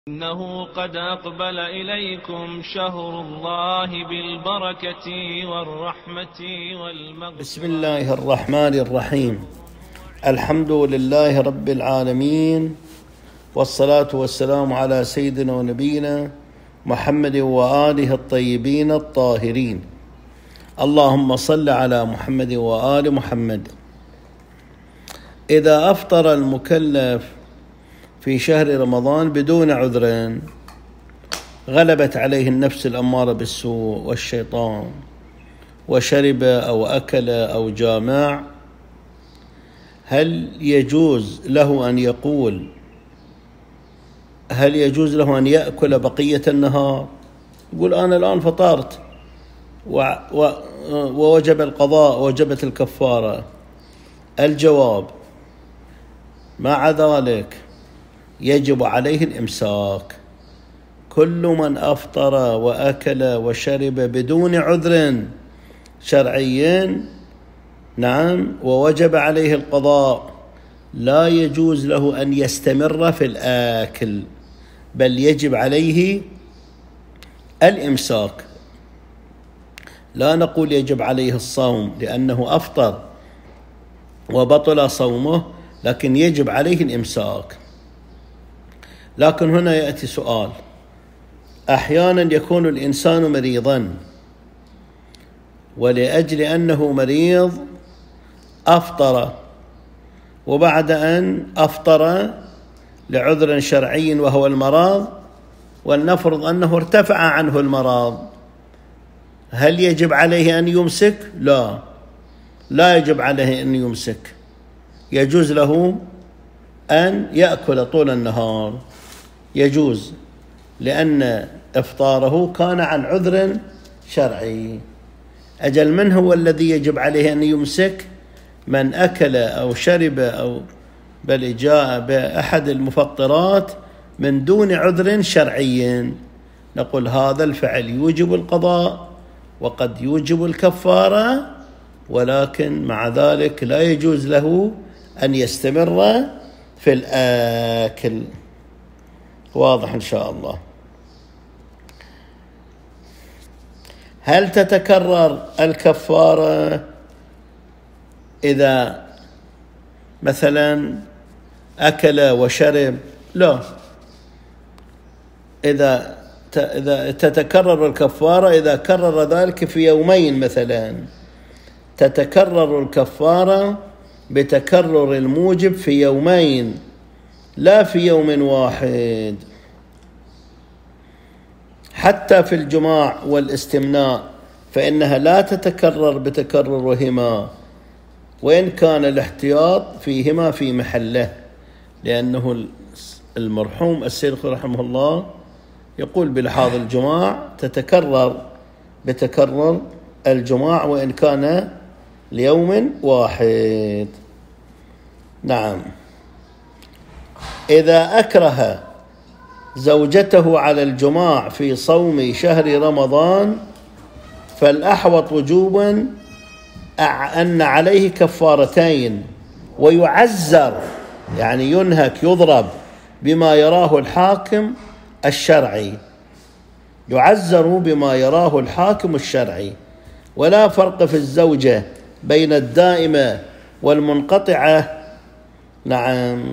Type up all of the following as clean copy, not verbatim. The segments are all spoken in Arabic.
إنه قد أقبل إليكم شهر الله بالبركة والرحمة والمغفرة. بسم الله الرحمن الرحيم. الحمد لله رب العالمين، والصلاة والسلام على سيدنا ونبينا محمد وآله الطيبين الطاهرين. اللهم صل على محمد وآل محمد. إذا أفطر المكلف في شهر رمضان بدون عذر، غلبت عليه النفس الأمارة بالسوء والشيطان، وشرب أو أكل أو جامع، هل يجوز له أن يأكل بقية النهار؟ يقول أنا الآن فطرت ووجب القضاء، وجبت الكفارة. الجواب: مع ذلك يجب عليه الإمساك. كل من أفطر وأكل وشرب بدون عذر شرعي ووجب عليه القضاء، لا يجوز له أن يستمر في الآكل، بل يجب عليه الإمساك. لا نقول يجب عليه الصوم لأنه أفطر وبطل صومه، لكن يجب عليه الإمساك. لكن هنا يأتي سؤال: أحيانا يكون الإنسان مريضا، ولأجل أنه مريض أفطر، وبعد أن أفطر لعذر شرعي وهو المرض، ولنفرض أنه ارتفع عنه المرض، هل يجب عليه أن يمسك؟ لا يجب عليه أن يمسك، يجوز له أن يأكل طول النهار، يجوز، لأن إفطاره كان عن عذر شرعي. أجل من هو الذي يجب عليه أن يمسك؟ من أكل أو شرب أو بل جاء بأحد المفطرات من دون عذر شرعي، نقول هذا الفعل يوجب القضاء وقد يوجب الكفارة، ولكن مع ذلك لا يجوز له أن يستمر في الآكل. واضح إن شاء الله. هل تتكرر الكفارة إذا مثلا أكل وشرب؟ لا. إذا تتكرر الكفارة إذا كرر ذلك في يومين مثلا، تتكرر الكفارة بتكرر الموجب في يومين لا في يوم واحد. حتى في الجماع والاستمناء فإنها لا تتكرر بتكررهما، وإن كان الاحتياط فيهما في محله، لأنه المرحوم السيد رحمه الله يقول بلحاظ الجماع تتكرر بتكرر الجماع وإن كان ليوم واحد. نعم. إذا أكره زوجته على الجماع في صوم شهر رمضان، فالأحوط وجوبا أن عليه كفارتين، ويعزر يعني ينهك يضرب بما يراه الحاكم الشرعي، يعزر بما يراه الحاكم الشرعي. ولا فرق في الزوجة بين الدائمة والمنقطعة. نعم.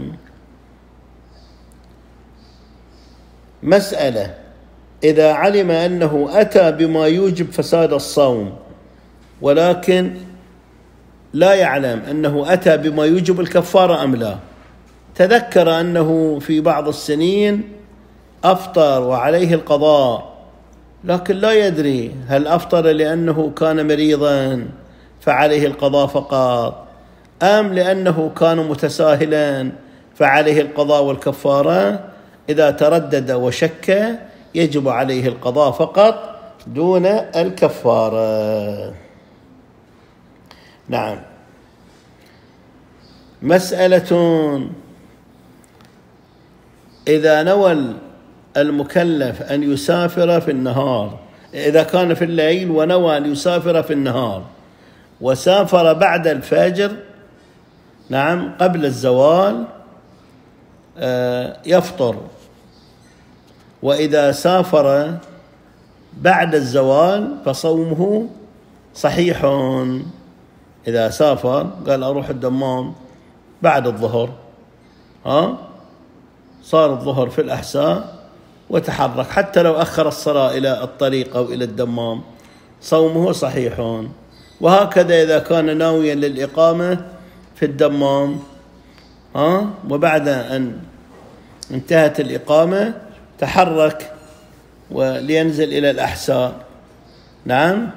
مسألة: إذا علم أنه أتى بما يوجب فساد الصوم، ولكن لا يعلم أنه أتى بما يوجب الكفارة أم لا، تذكر أنه في بعض السنين أفطر وعليه القضاء، لكن لا يدري هل أفطر لأنه كان مريضا فعليه القضاء فقط، أم لأنه كان متساهلا فعليه القضاء والكفارة. إذا تردد وشك يجب عليه القضاء فقط دون الكفارة. نعم. مسألة: إذا نوى المكلف أن يسافر في النهار، إذا كان في الليل ونوى أن يسافر في النهار وسافر بعد الفجر، قبل الزوال، يفطر وإذا سافر بعد الزوال فصومه صحيح. إذا سافر قال أروح الدمام بعد الظهر، صار الظهر في الأحساء وتحرك، حتى لو أخر الصلاة إلى الطريق أو إلى الدمام صومه صحيح. وهكذا إذا كان ناويا للإقامة في الدمام وبعد أن انتهت الإقامة تحرك ولينزل إلى الأحساء، نعم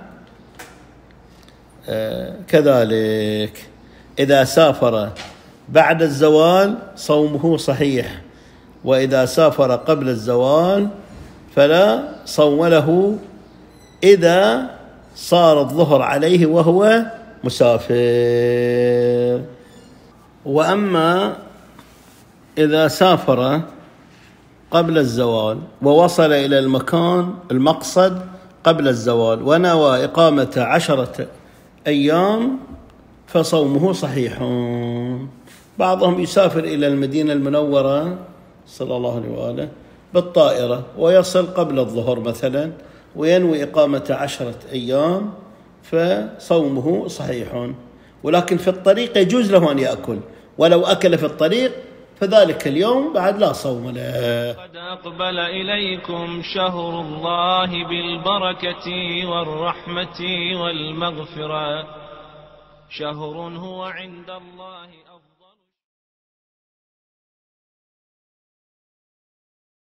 كذلك إذا سافر بعد الزوال صومه صحيح، وإذا سافر قبل الزوال فلا صوم له إذا صار الظهر عليه وهو مسافر. وأما إذا سافر قبل الزوال ووصل إلى المقصد قبل الزوال ونوى إقامة 10 أيام فصومه صحيح. بعضهم يسافر إلى المدينة المنورة صلى الله عليه وآله بالطائرة ويصل قبل الظهر مثلا وينوي إقامة 10 أيام فصومه صحيح، ولكن في الطريق يجوز له أن يأكل، ولو أكل في الطريق فذلك اليوم بعد لا صوم له. قد أقبل إليكم شهر الله بالبركة والرحمة والمغفرة، شهر هو عند الله